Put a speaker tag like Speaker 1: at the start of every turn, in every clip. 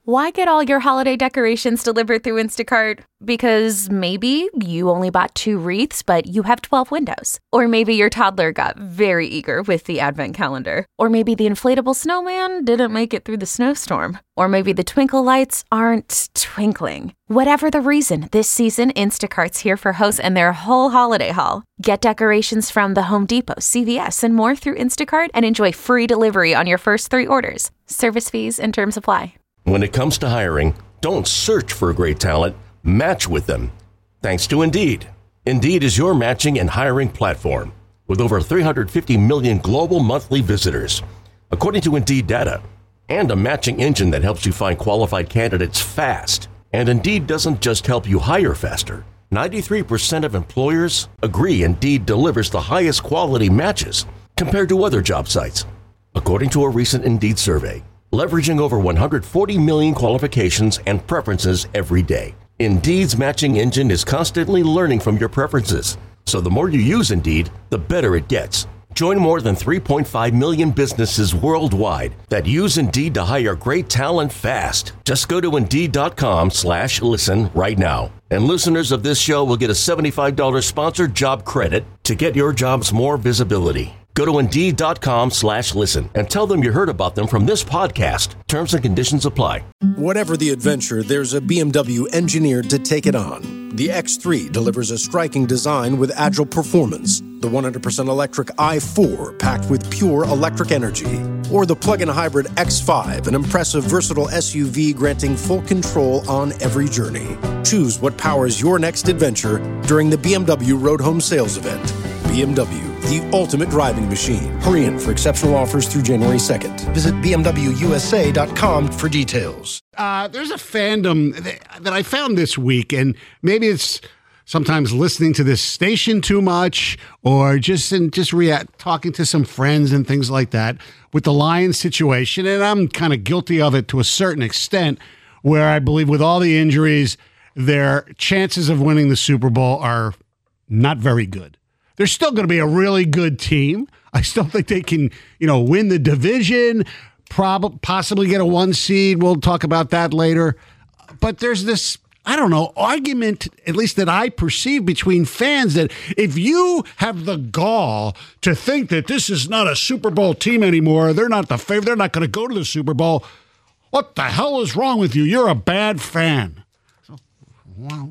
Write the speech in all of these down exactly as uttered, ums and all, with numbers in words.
Speaker 1: Why get all your holiday decorations delivered through Instacart? Because maybe you only bought two wreaths, but you have twelve windows. Or maybe your toddler got very eager with the advent calendar. Or maybe the inflatable snowman didn't make it through the snowstorm. Or maybe the twinkle lights aren't twinkling. Whatever the reason, this season, Instacart's here for hosts and their whole holiday haul. Get decorations from the Home Depot, C V S, and more through Instacart and enjoy free delivery on your first three orders. Service fees and terms apply.
Speaker 2: When it comes to hiring, don't search for great talent, match with them. Thanks to Indeed. Indeed is your matching and hiring platform with over three hundred fifty million global monthly visitors, according to Indeed data, and a matching engine that helps you find qualified candidates fast. And Indeed doesn't just help you hire faster. ninety-three percent of employers agree Indeed delivers the highest quality matches compared to other job sites, according to a recent Indeed survey. Leveraging over one hundred forty million qualifications and preferences every day. Indeed's matching engine is constantly learning from your preferences. So the more you use Indeed, the better it gets. Join more than three point five million businesses worldwide that use Indeed to hire great talent fast. Just go to Indeed.com slash listen right now. And listeners of this show will get a seventy-five dollars sponsored job credit to get your jobs more visibility. Go to Indeed.com slash listen and tell them you heard about them from this podcast. Terms and conditions apply.
Speaker 3: Whatever the adventure, there's a B M W engineered to take it on. The X three delivers a striking design with agile performance. The one hundred percent electric i four packed with pure electric energy. Or the plug-in hybrid X five, an impressive versatile S U V granting full control on every journey. Choose what powers your next adventure during the B M W Road Home Sales Event. B M W, the ultimate driving machine. Hurry in for exceptional offers through January second. Visit B M W U S A dot com for details.
Speaker 4: Uh, there's a fandom that, that I found this week, and maybe it's sometimes listening to this station too much, or just in, just react, talking to some friends and things like that with the Lions situation, and I'm kind of guilty of it to a certain extent, where I believe with all the injuries, their chances of winning the Super Bowl are not very good. They're still going to be a really good team. I still think they can, you know, win the division, prob- possibly get a one seed. We'll talk about that later. But there's this, I don't know, argument, at least that I perceive between fans, that if you have the gall to think that this is not a Super Bowl team anymore, they're not the favorite, they're not going to go to the Super Bowl, what the hell is wrong with you? You're a bad fan. So, well,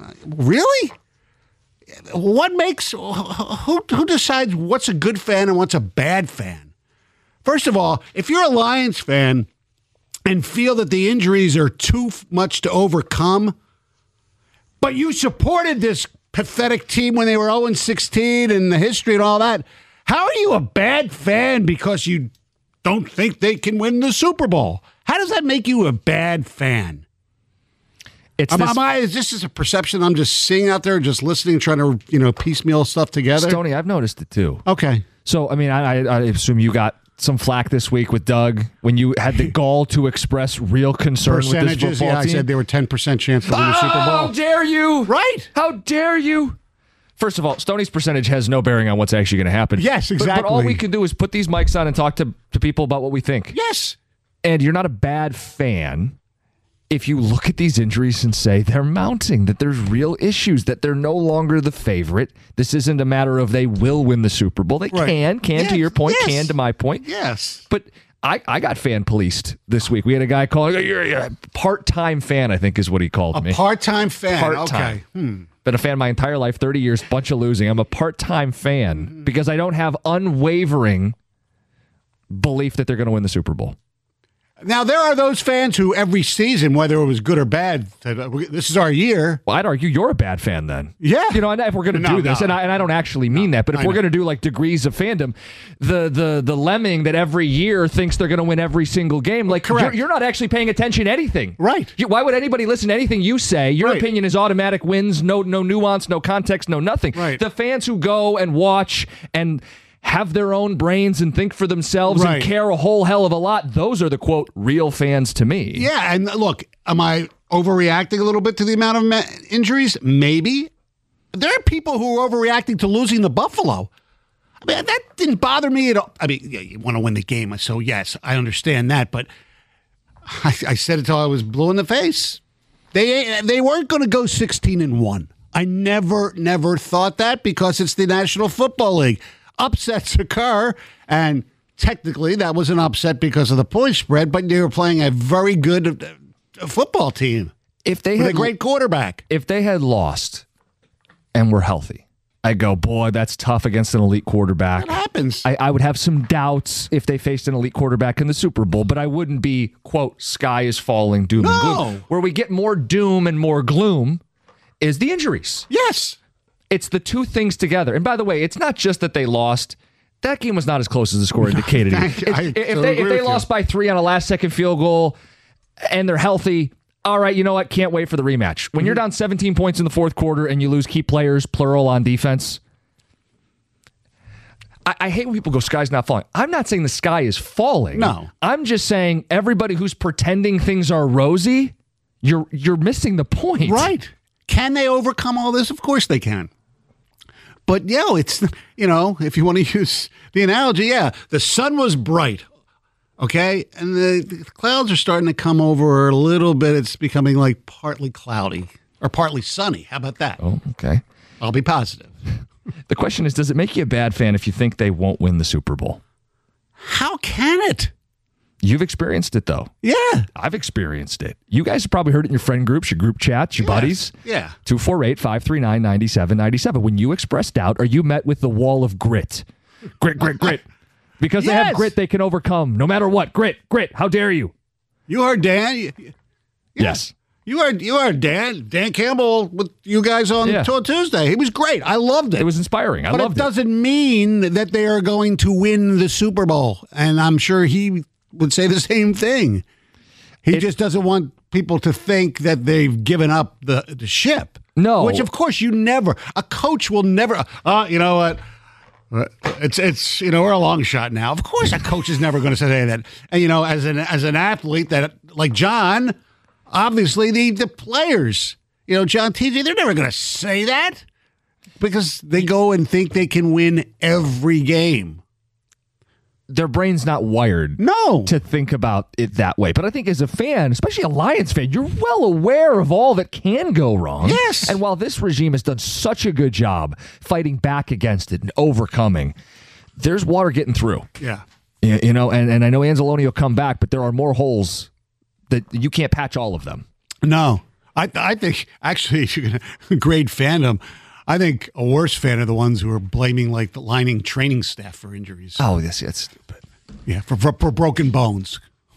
Speaker 4: really? What makes, who, who decides what's a good fan and what's a bad fan? First of all, if you're a Lions fan and feel that the injuries are too much to overcome, but you supported this pathetic team when they were oh and sixteen and the history and all that, how are you a bad fan because you don't think they can win the Super Bowl? How does that make you a bad fan?
Speaker 5: It's
Speaker 4: am,
Speaker 5: this,
Speaker 4: am I, is this just a perception I'm just seeing out there, just listening, trying to, you know, piecemeal stuff together?
Speaker 5: Stoney, I've noticed it too.
Speaker 4: Okay.
Speaker 5: So, I mean, I, I assume you got some flack this week with Doug when you had the gall to express real concern with this
Speaker 4: Percentages,
Speaker 5: football
Speaker 4: yeah,
Speaker 5: team.
Speaker 4: I said they were ten percent chance to win the Super Bowl.
Speaker 5: How dare you?
Speaker 4: Right.
Speaker 5: How dare you? First of all, Stoney's percentage has no bearing on what's actually going to happen.
Speaker 4: Yes, exactly.
Speaker 5: But, but all we can do is put these mics on and talk to, to people about what we think.
Speaker 4: Yes.
Speaker 5: And you're not a bad fan if you look at these injuries and say they're mounting, that there's real issues, that they're no longer the favorite. This isn't a matter of they will win the Super Bowl. They
Speaker 4: right.
Speaker 5: can, can
Speaker 4: yes.
Speaker 5: to your point,
Speaker 4: yes.
Speaker 5: can to my point.
Speaker 4: Yes.
Speaker 5: But I, I got fan policed this week. We had a guy calling, you're a part-time fan, I think is what he called
Speaker 4: a
Speaker 5: me.
Speaker 4: A part-time fan.
Speaker 5: Part-time.
Speaker 4: Okay. Hmm.
Speaker 5: Been a fan my entire life, thirty years, bunch of losing. I'm a part-time fan mm-hmm. because I don't have unwavering belief that they're going to win the Super Bowl.
Speaker 4: Now, there are those fans who every season, whether it was good or bad, said, this is our year.
Speaker 5: Well, I'd argue you're a bad fan then.
Speaker 4: Yeah.
Speaker 5: You know, and if we're going to
Speaker 4: no,
Speaker 5: do this,
Speaker 4: no.
Speaker 5: and, I, and I don't actually mean
Speaker 4: no,
Speaker 5: that, but if
Speaker 4: I
Speaker 5: we're
Speaker 4: know.
Speaker 5: going to do like degrees of fandom, the the the lemming that every year thinks they're going to win every single game, like
Speaker 4: Correct.
Speaker 5: You're, you're not actually paying attention to anything.
Speaker 4: Right.
Speaker 5: You, why would anybody listen to anything you say? Your
Speaker 4: right.
Speaker 5: opinion is automatic wins, no no nuance, no context, no nothing.
Speaker 4: Right.
Speaker 5: The fans who go and watch and have their own brains and think for themselves
Speaker 4: right.
Speaker 5: and care a whole hell of a lot, those are the, quote, real fans to me.
Speaker 4: Yeah, and look, am I overreacting a little bit to the amount of ma- injuries? Maybe. There are people who are overreacting to losing the Buffalo. I mean, that didn't bother me at all. I mean, yeah, you want to win the game, so yes, I understand that, but I, I said it till I was blue in the face. They they weren't going to go sixteen and one. I never, never thought that because it's the National Football League. Upsets occur, and technically that was an upset because of the point spread, but they were playing a very good uh, football team.
Speaker 5: If they
Speaker 4: with
Speaker 5: had
Speaker 4: a great quarterback.
Speaker 5: If they had lost and were healthy, I go, boy, that's tough against an elite quarterback.
Speaker 4: That happens.
Speaker 5: I, I would have some doubts if they faced an elite quarterback in the Super Bowl, but I wouldn't be, quote, sky is falling, doom
Speaker 4: no.
Speaker 5: and gloom. Where we get more doom and more gloom is the injuries.
Speaker 4: Yes.
Speaker 5: It's the two things together. And by the way, it's not just that they lost. That game was not as close as the score indicated.
Speaker 4: I,
Speaker 5: if,
Speaker 4: I
Speaker 5: if they, if they lost by three on a last-second field goal and they're healthy, all right, you know what? Can't wait for the rematch. When mm-hmm. you're down seventeen points in the fourth quarter and you lose key players, plural, on defense, I, I hate when people go, sky's not falling. I'm not saying the sky is falling.
Speaker 4: No.
Speaker 5: I'm just saying everybody who's pretending things are rosy, you're you're missing the point.
Speaker 4: Right. Can they overcome all this? Of course they can. But, yeah, it's, you know, if you want to use the analogy, yeah, the sun was bright. Okay, and the, the clouds are starting to come over a little bit. It's becoming like partly cloudy or partly sunny. How about that?
Speaker 5: Oh, okay.
Speaker 4: I'll be positive.
Speaker 5: The question is, does it make you a bad fan if you think they won't win the Super Bowl?
Speaker 4: How can it?
Speaker 5: You've experienced it, though.
Speaker 4: Yeah.
Speaker 5: I've experienced it. You guys have probably heard it in your friend groups, your group chats, your
Speaker 4: yes.
Speaker 5: buddies.
Speaker 4: Yeah.
Speaker 5: two four eight, five three nine, nine seven nine seven. When you express doubt, are you met with the wall of grit? Grit, grit, grit. Because
Speaker 4: yes.
Speaker 5: they have grit they can overcome no matter what. Grit, grit. How dare you?
Speaker 4: You heard Dan. Yeah.
Speaker 5: Yes.
Speaker 4: You heard, you heard Dan. Dan Campbell with you guys on
Speaker 5: yeah.
Speaker 4: Tuesday. He was great. I loved it.
Speaker 5: It was inspiring. I
Speaker 4: but
Speaker 5: loved
Speaker 4: it. But it doesn't mean that they are going to win the Super Bowl. And I'm sure he would say the same thing. He it, just doesn't want people to think that they've given up the, the ship.
Speaker 5: No.
Speaker 4: Which, of course, you never. A coach will never. Uh, you know what? It's it's you know we're a long shot now. Of course, a coach is never going to say that. And you know, as an as an athlete that like John, obviously the the players, you know, John T J, they're never going to say that because they go and think they can win every game.
Speaker 5: Their brain's not wired
Speaker 4: no.
Speaker 5: to think about it that way. But I think as a fan, especially a Lions fan, you're well aware of all that can go wrong.
Speaker 4: Yes.
Speaker 5: And while this regime has done such a good job fighting back against it and overcoming, there's water getting through.
Speaker 4: Yeah.
Speaker 5: You know, and, and I know Anzalone will come back, but there are more holes that you can't patch all of them.
Speaker 4: No. I I think, actually, if you're going to grade fandom, I think a worse fan are the ones who are blaming like the lining training staff for injuries.
Speaker 5: Oh, yes, that's stupid.
Speaker 4: Yeah, for, for, for broken bones.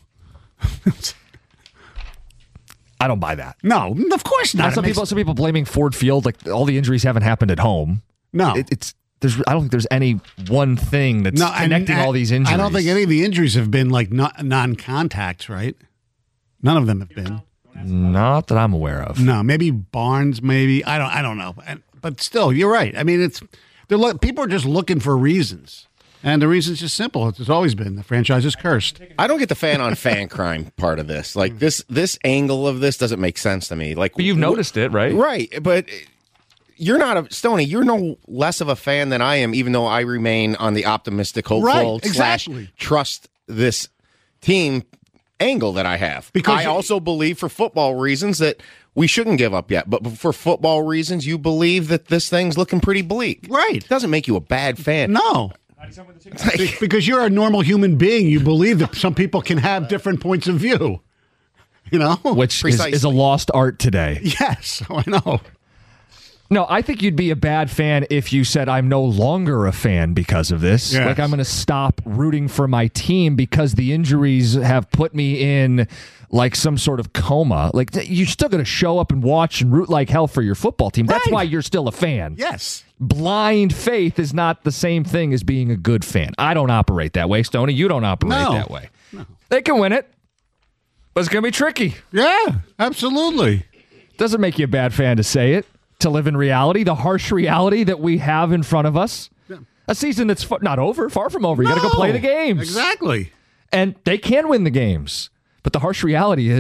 Speaker 5: I don't buy that.
Speaker 4: No, of course not.
Speaker 5: Some
Speaker 4: makes...
Speaker 5: people, some people blaming Ford Field, like all the injuries haven't happened at home.
Speaker 4: No,
Speaker 5: it, it's there's. I don't think there's any one thing that's
Speaker 4: no,
Speaker 5: connecting
Speaker 4: and, and
Speaker 5: all these injuries.
Speaker 4: I don't think any of the injuries have been like not, non-contacts, right? None of them have been.
Speaker 5: Not that I'm aware of.
Speaker 4: No, maybe Barnes, maybe I don't. I don't know. And, but still, you're right. I mean, it's they're lo- people are just looking for reasons, and the reason's just simple. It's always been the franchise is cursed.
Speaker 6: I don't get the fan on fan crime part of this. Like this, this angle of this doesn't make sense to me. Like
Speaker 5: but you've noticed it, right?
Speaker 6: Right, but you're not a Stoney. You're no less of a fan than I am, even though I remain on the optimistic, hopeful,
Speaker 4: right, exactly.
Speaker 6: slash trust this team angle that I have.
Speaker 4: Because
Speaker 6: I
Speaker 4: you,
Speaker 6: also believe for football reasons that we shouldn't give up yet. But for football reasons, you believe that this thing's looking pretty bleak.
Speaker 4: Right.
Speaker 6: It doesn't make you a bad fan.
Speaker 4: No. Because you're a normal human being. You believe that some people can have different points of view. You know?
Speaker 5: Which is, is a lost art today.
Speaker 4: Yes, I know.
Speaker 5: No, I think you'd be a bad fan if you said, I'm no longer a fan because of this.
Speaker 4: Yes.
Speaker 5: Like, I'm going to stop rooting for my team because the injuries have put me in, like, some sort of coma. Like, you're still going to show up and watch and root like hell for your football team. That's
Speaker 4: right.
Speaker 5: why you're still a fan.
Speaker 4: Yes.
Speaker 5: Blind faith is not the same thing as being a good fan. I don't operate that way, Stoney. You don't operate
Speaker 4: no.
Speaker 5: that way.
Speaker 4: No.
Speaker 5: They can win it, but it's going to be tricky.
Speaker 4: Yeah, absolutely.
Speaker 5: Doesn't make you a bad fan to say it. To live in reality, the harsh reality that we have in front of us. Yeah. A season that's f- not over, far from over. You
Speaker 4: no,
Speaker 5: got to go play the games.
Speaker 4: Exactly.
Speaker 5: And they can win the games. But the harsh reality is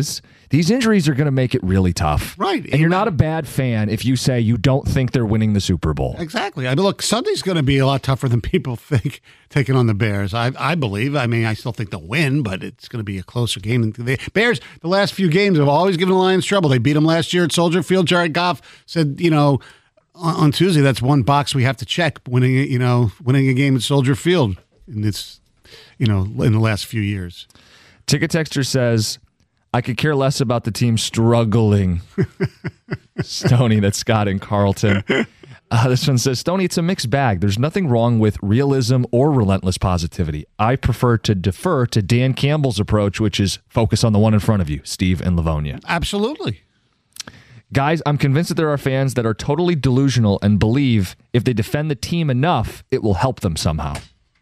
Speaker 5: These injuries are going to make it really tough.
Speaker 4: Right.
Speaker 5: And you're not a bad fan if you say you don't think they're winning the Super Bowl.
Speaker 4: Exactly. I mean, look, Sunday's going to be a lot tougher than people think taking on the Bears. I, I believe. I mean, I still think they'll win, but it's going to be a closer game. The Bears, the last few games, have always given the Lions trouble. They beat them last year at Soldier Field. Jared Goff said, you know, on, on Tuesday, that's one box we have to check, winning, you know, winning a game at Soldier Field. And it's, you know, in the last few years.
Speaker 5: Ticket Texter says, I could care less about the team struggling. Stoney, that's Scott and Carlton. Uh, this one says, Stoney, it's a mixed bag. There's nothing wrong with realism or relentless positivity. I prefer to defer to Dan Campbell's approach, which is focus on the one in front of you, Steve and Livonia.
Speaker 4: Absolutely.
Speaker 5: Guys, I'm convinced that there are fans that are totally delusional and believe if they defend the team enough, it will help them somehow.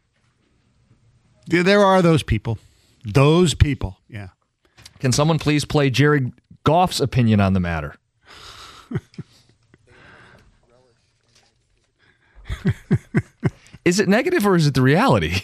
Speaker 4: There are those people. Those people, yeah.
Speaker 5: Can someone please play Jared Goff's opinion on the matter? Is it negative or is it the reality?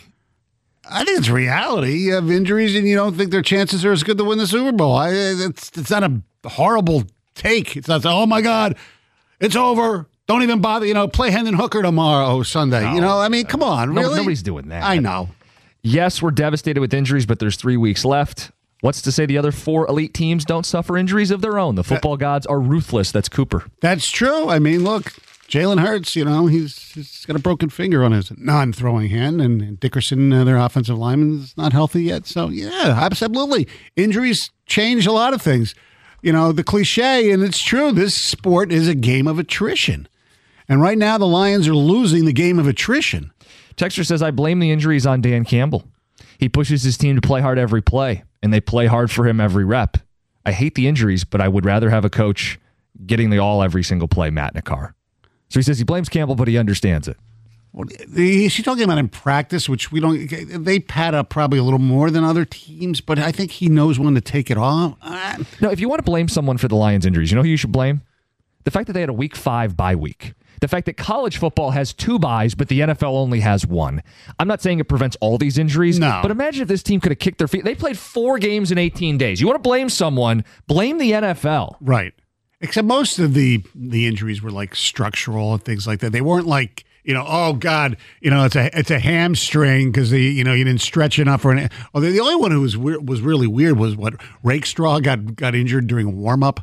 Speaker 4: I think it's reality. You have injuries and you don't think their chances are as good to win the Super Bowl. I, it's, it's not a horrible take. It's not, oh, my God, it's over. Don't even bother, you know, play Hendon Hooker tomorrow, Sunday. No, you know, I mean, come on,
Speaker 5: no,
Speaker 4: really?
Speaker 5: Nobody's doing that.
Speaker 4: I know.
Speaker 5: Yes, we're devastated with injuries, but there's three weeks left. What's to say the other four elite teams don't suffer injuries of their own? The football that, gods are ruthless. That's Cooper.
Speaker 4: That's true. I mean, look, Jalen Hurts, you know, he's, he's got a broken finger on his non-throwing hand, and, and Dickerson, uh, their offensive lineman, is not healthy yet. So, yeah, absolutely. Injuries change a lot of things. You know, the cliche, and it's true, this sport is a game of attrition. And right now, the Lions are losing the game of attrition.
Speaker 5: Texter says, I blame the injuries on Dan Campbell. He pushes his team to play hard every play, and they play hard for him every rep. I hate the injuries, but I would rather have a coach getting the all every single play, Matt Nakar. So he says he blames Campbell, but he understands it.
Speaker 4: Well, is she talking about in practice, which we don't, they pad up probably a little more than other teams, but I think he knows when to take it off. Uh,
Speaker 5: no, if you want to blame someone for the Lions' injuries, you know who you should blame? The fact that they had a week five bye week. The fact that college football has two byes, but the N F L only has one. I'm not saying it prevents all these injuries,
Speaker 4: no.
Speaker 5: But imagine if this team could have kicked their feet. They played four games in eighteen days. You want to blame someone, blame the N F L.
Speaker 4: Right. Except most of the the injuries were like structural and things like that. They weren't like, you know, oh God, you know, it's a it's a hamstring because the you know you didn't stretch enough or anything. Oh, the, the only one who was weird, was really weird was what Rakestraw got got injured during warm up.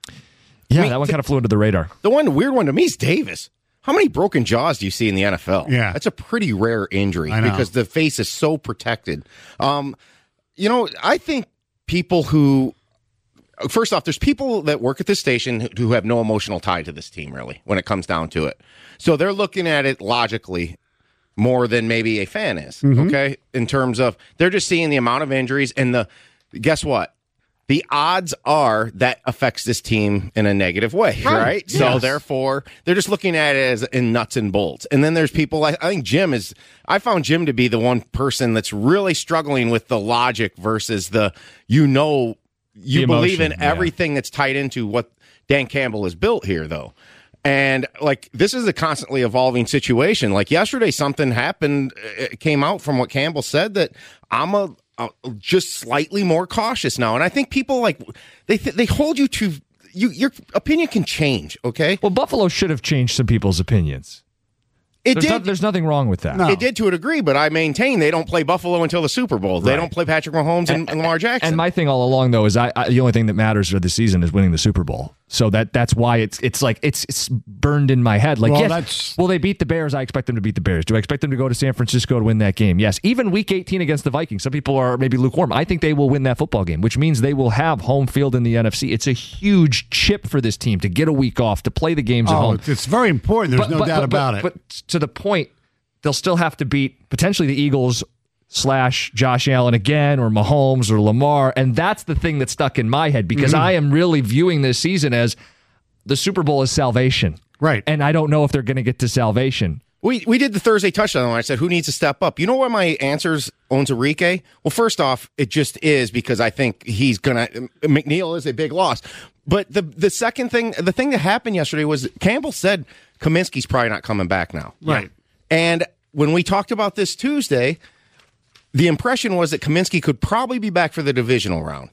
Speaker 5: Yeah,
Speaker 6: I mean,
Speaker 5: that one
Speaker 6: th-
Speaker 5: kind of flew under the radar.
Speaker 6: The one weird one to me is Davis. How many broken jaws do you see in the N F L?
Speaker 4: Yeah.
Speaker 6: That's a pretty rare injury because the face is so protected. Um, you know, I think people who, first off, there's people that work at this station who have no emotional tie to this team, really, when it comes down to it. So they're looking at it logically more than maybe a fan is, mm-hmm. okay? In terms of, they're just seeing the amount of injuries and the, guess what? The odds are that affects this team in a negative way, right? right? Yes. So therefore, they're just looking at it as in nuts and bolts. And then there's people, I, I think Jim is, I found Jim to be the one person that's really struggling with the logic versus the, you know, you
Speaker 5: the
Speaker 6: believe
Speaker 5: emotion,
Speaker 6: in
Speaker 5: yeah. everything
Speaker 6: that's tied into what Dan Campbell has built here, though. And like, this is a constantly evolving situation. Like yesterday, something happened, it came out from what Campbell said that I'm a, Uh, just slightly more cautious now, and I think people like they th- they hold you to you. Your opinion can change. Okay.
Speaker 5: Well, Buffalo should have changed some people's opinions.
Speaker 6: It
Speaker 5: there's
Speaker 6: did.
Speaker 5: No, there's nothing wrong with that.
Speaker 4: No.
Speaker 6: It did to a degree, but I maintain they don't play Buffalo until the Super Bowl. They
Speaker 5: Right.
Speaker 6: don't play Patrick Mahomes and, and Lamar Jackson.
Speaker 5: And my thing all along, though, is I, I the only thing that matters for the season is winning the Super Bowl. So that that's why it's it's like it's it's burned in my head. Like,
Speaker 4: well,
Speaker 5: yes,
Speaker 4: that's...
Speaker 5: will they beat the Bears? I expect them to beat the Bears. Do I expect them to go to San Francisco to win that game? Yes. Even Week eighteen against the Vikings, some people are maybe lukewarm. I think they will win that football game, which means they will have home field in the N F C. It's a huge chip for this team to get a week off to play the games
Speaker 4: oh,
Speaker 5: at home.
Speaker 4: It's very important. There's
Speaker 5: but,
Speaker 4: no
Speaker 5: but,
Speaker 4: doubt
Speaker 5: but,
Speaker 4: about
Speaker 5: but,
Speaker 4: it.
Speaker 5: But to the point, they'll still have to beat potentially the Eagles slash Josh Allen again or Mahomes or Lamar. And that's the thing that's stuck in my head because mm-hmm. I am really viewing this season as the Super Bowl is salvation.
Speaker 4: Right.
Speaker 5: And I don't know if they're going to get to salvation.
Speaker 6: We we did the Thursday touchdown when I said, who needs to step up? You know why my answers owns Enrique? Well, first off, it just is because I think he's going to – McNeil is a big loss. But the the second thing – the thing that happened yesterday was Campbell said Kaminsky's probably not coming back now.
Speaker 4: Right.
Speaker 6: And when we talked about this Tuesday, the impression was that Kaminsky could probably be back for the divisional round.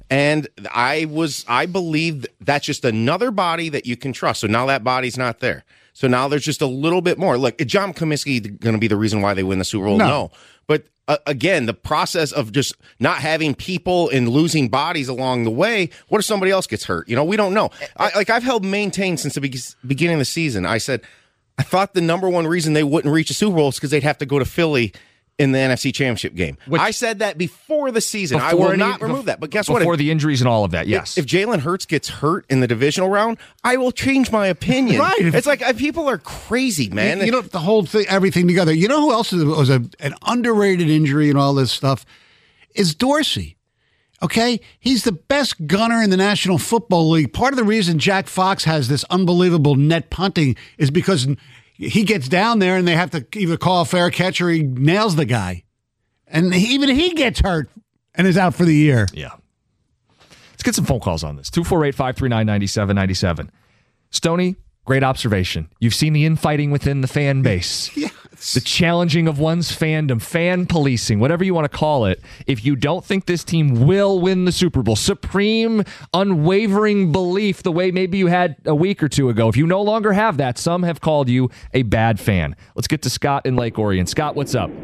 Speaker 6: And I was, I believe that's just another body that you can trust. So now that body's not there. So now there's just a little bit more. Look, is John Comiskey going to be the reason why they win the Super Bowl?
Speaker 4: No.
Speaker 6: No. But uh, again, the process of just not having people and losing bodies along the way. What if somebody else gets hurt? You know, we don't know. I, like I've held maintained since the be- beginning of the season. I said, I thought the number one reason they wouldn't reach a Super Bowl is because they'd have to go to Philly in the N F C Championship game. Which, I said that before the season. I will not any, remove that. But guess
Speaker 5: before
Speaker 6: what?
Speaker 5: Before the injuries and all of that, yes.
Speaker 6: If, if Jalen Hurts gets hurt in the divisional round, I will change my opinion.
Speaker 4: Right.
Speaker 6: It's like uh, people are crazy, man.
Speaker 4: You, you know, the whole thing, everything together. You know who else was a, an underrated injury and all this stuff? Is Dorsey. Okay? He's the best gunner in the National Football League. Part of the reason Jack Fox has this unbelievable net punting is because he gets down there and they have to either call a fair catch or he nails the guy. And even he gets hurt and is out for the year.
Speaker 5: Yeah. Let's get some phone calls on this. two four eight, five three nine, nine seven nine seven. Stoney, great observation. You've seen the infighting within the fan base.
Speaker 4: Yeah.
Speaker 5: The challenging of one's fandom, fan policing, whatever you want to call it. If you don't think this team will win the Super Bowl, supreme, unwavering belief, the way maybe you had a week or two ago, if you no longer have that, some have called you a bad fan. Let's get to Scott in Lake Orion. Scott, what's up?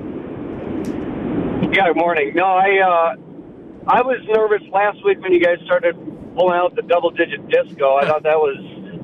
Speaker 7: Yeah, good morning. No, I uh, I was nervous last week when you guys started pulling out the double-digit disco. I thought that was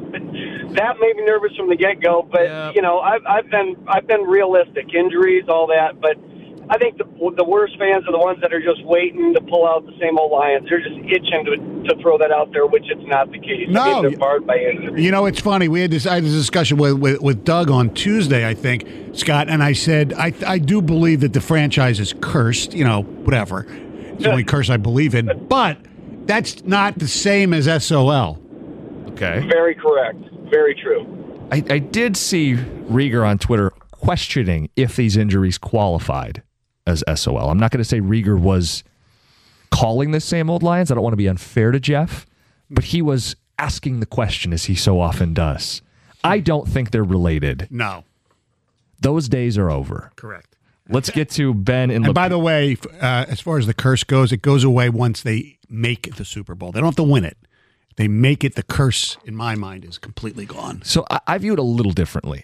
Speaker 7: that made me nervous from the get-go. But yeah. you know, I've I've been I've been realistic, injuries, all that. But I think the the worst fans are the ones that are just waiting to pull out the same old Lions. They're just itching to to throw that out there, which it's not the case.
Speaker 4: No,
Speaker 7: I mean, they're barred by injury.
Speaker 4: You know, it's funny. We had this I had this discussion with, with with Doug on Tuesday, I think, Scott, and I said I I do believe that the franchise is cursed. You know, whatever. It's the only curse I believe in, but that's not the same as S O L.
Speaker 5: Okay.
Speaker 7: Very correct. Very true.
Speaker 5: I, I did see Rieger on Twitter questioning if these injuries qualified as S O L. I'm not going to say Rieger was calling the same old Lions. I don't want to be unfair to Jeff, but he was asking the question, as he so often does. I don't think they're related.
Speaker 4: No.
Speaker 5: Those days are over.
Speaker 4: Correct.
Speaker 5: Let's get to Ben in
Speaker 4: And
Speaker 5: Lep-
Speaker 4: by the way, uh, as far as the curse goes, it goes away once they make the Super Bowl. They don't have to win it. They make it, the curse, in my mind, is completely gone.
Speaker 5: So I, I view it a little differently.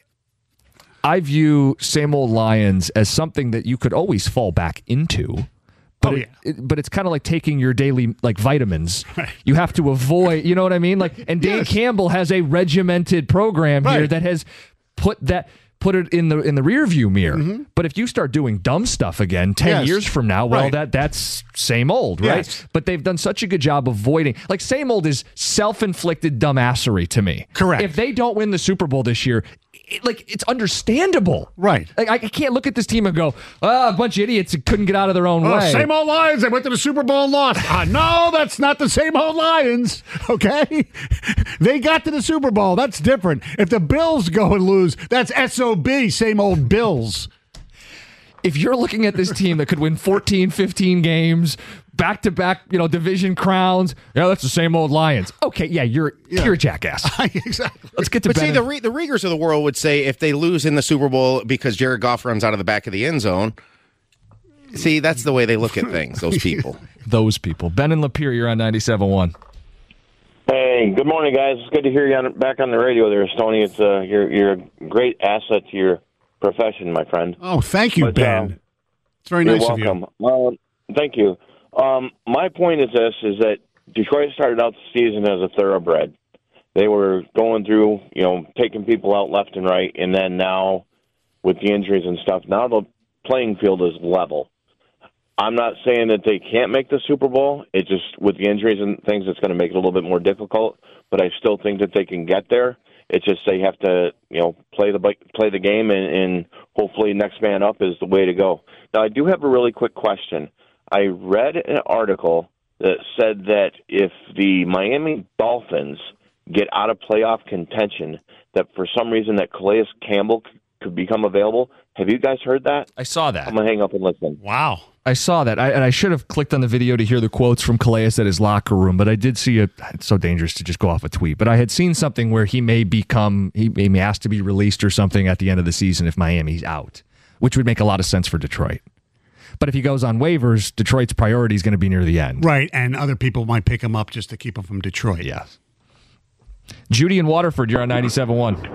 Speaker 5: I view same old Lions as something that you could always fall back into. But
Speaker 4: oh,
Speaker 5: it,
Speaker 4: yeah.
Speaker 5: it, but it's kind of like taking your daily like vitamins.
Speaker 4: Right.
Speaker 5: You have to avoid, you know what I mean? Like, and Dan
Speaker 4: Yes.
Speaker 5: Campbell has a regimented program here
Speaker 4: Right.
Speaker 5: that has put that put it in the in the rear view mirror.
Speaker 4: Mm-hmm.
Speaker 5: But if you start doing dumb stuff again ten
Speaker 4: Yes.
Speaker 5: years from now, well,
Speaker 4: Right.
Speaker 5: that that's same old, right?
Speaker 4: Yes.
Speaker 5: But they've done such a good job avoiding. Like same old is self-inflicted dumbassery to me.
Speaker 4: Correct.
Speaker 5: If they don't win the Super Bowl this year, it, like it's understandable,
Speaker 4: Right.
Speaker 5: Like I can't look at this team and go, "Ah, oh, a bunch of idiots that couldn't get out of their own
Speaker 4: Oh,
Speaker 5: way."
Speaker 4: same old Lions. They went to the Super Bowl and lost. Uh, no, that's not the same old Lions. Okay, they got to the Super Bowl. That's different. If the Bills go and lose, that's S O B. Same old Bills.
Speaker 5: If you're looking at this team that could win fourteen, fifteen games, back-to-back, you know, division crowns, yeah, that's the same old Lions. Okay, yeah, you're
Speaker 4: Yeah.
Speaker 5: you're a jackass.
Speaker 4: Exactly.
Speaker 5: Let's get to
Speaker 6: But
Speaker 5: Ben.
Speaker 6: see, the Re- the Riegers of the world would say if they lose in the Super Bowl because Jared Goff runs out of the back of the end zone. See, that's the way they look at things. Those people.
Speaker 5: Those people. Ben and Lapeer, you're on ninety-seven point one.
Speaker 8: Hey, good morning, guys. It's good to hear you on, back on the radio there, Stoney. It's uh, you're you're a great asset to your profession, my friend.
Speaker 4: Oh, thank you,
Speaker 8: But,
Speaker 4: Ben.
Speaker 8: um,
Speaker 4: It's very
Speaker 8: You're
Speaker 4: nice
Speaker 8: welcome.
Speaker 4: of you.
Speaker 8: Um, thank you. Um, my point is this: is that Detroit started out the season as a thoroughbred. They were going through, you know, taking people out left and right, and then now with the injuries and stuff, now the playing field is level. I'm not saying that they can't make the Super Bowl. It just, with the injuries and things, it's going to make it a little bit more difficult. But I still think that they can get there. It's just they have to, you know, play the play the game, and, and hopefully next man up is the way to go. Now, I do have a really quick question. I read an article that said that if the Miami Dolphins get out of playoff contention, that for some reason that Calais Campbell could become available. Have you guys heard that?
Speaker 5: I saw that.
Speaker 8: I'm going to hang up and listen.
Speaker 4: Wow.
Speaker 5: I saw that. I, and I should have clicked on the video to hear the quotes from Calais at his locker room, but I did see it. It's so dangerous to just go off a tweet. But I had seen something where he may become, he may ask to be released or something at the end of the season if Miami's out, which would make a lot of sense for Detroit. But if he goes on waivers, Detroit's priority is going to be near the end.
Speaker 4: Right, and other people might pick him up just to keep him from Detroit.
Speaker 5: Yes. Judy in Waterford, you're on ninety-seven point one.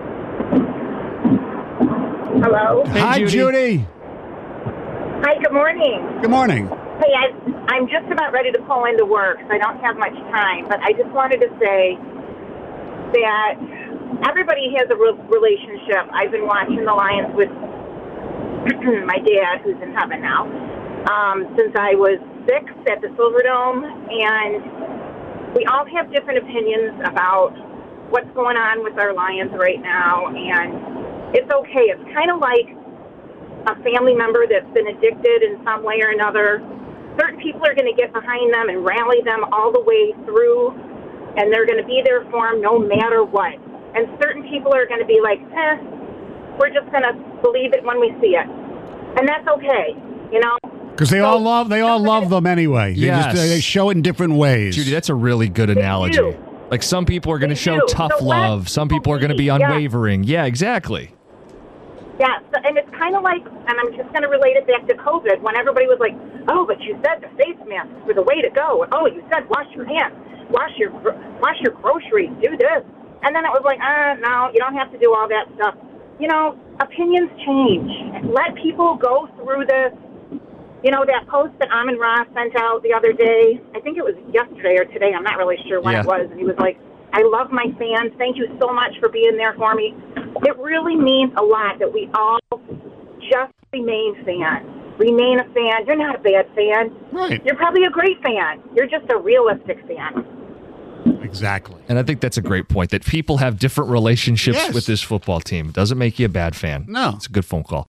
Speaker 9: Hello.
Speaker 5: Hey,
Speaker 4: Hi,
Speaker 5: Judy.
Speaker 4: Judy.
Speaker 9: Hi, good morning.
Speaker 4: Good morning.
Speaker 9: Hey, I, I'm just about ready to pull into work, so I don't have much time. But I just wanted to say that everybody has a re- relationship. I've been watching the Lions with my dad, who's in heaven now, um, since I was six at the Silverdome. And we all have different opinions about what's going on with our Lions right now. And it's okay. It's kind of like a family member that's been addicted in some way or another. Certain people are going to get behind them and rally them all the way through, and they're going to be there for them no matter what. And certain people are going to be like, eh, we're just going to believe it when we see it. And that's okay, you know?
Speaker 4: Because they so, all love they all love them anyway. They,
Speaker 5: yes.
Speaker 4: just, they show it in different ways.
Speaker 5: Judy, that's a really good analogy.
Speaker 9: do.
Speaker 5: Like some people are going to show
Speaker 9: do.
Speaker 5: tough
Speaker 9: So
Speaker 5: love. Some people are going to be
Speaker 9: yeah.
Speaker 5: unwavering. Yeah, exactly.
Speaker 9: Yeah, so, and it's kind of like, and I'm just going to relate it back to COVID, when everybody was like, oh, but you said the face masks were the way to go. Oh, you said wash your hands, wash your wash your groceries, do this. And then it was like, ah, no, you don't have to do all that stuff. You know, opinions change. Let people go through this. You know, that post that Amon Ra sent out the other day, I think it was yesterday or today, I'm not really sure when
Speaker 5: yeah.
Speaker 9: it was, and he was like, I love my fans. Thank you so much for being there for me. It really means a lot that we all just remain fans. Remain a fan. You're not a bad fan.
Speaker 4: Right.
Speaker 9: You're probably a great fan. You're just a realistic fan.
Speaker 4: Exactly.
Speaker 5: And I think that's a great point, that people have different relationships
Speaker 4: Yes.
Speaker 5: with this football team. It doesn't make you a bad fan.
Speaker 4: No.
Speaker 5: It's a good phone call.